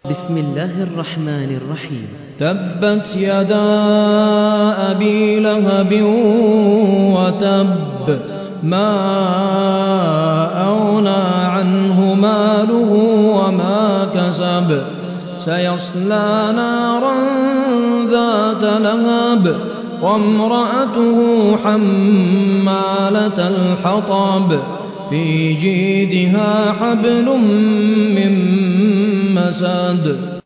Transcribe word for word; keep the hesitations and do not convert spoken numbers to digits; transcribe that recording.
بسم الله الرحمن الرحيم. تبت يدا أبي لهب وتب، ما أغنى عنه ماله وما كسب، سيصلى نارا ذات لهب وامرأته حمالة الحطب، في جيدها حبل من مسد.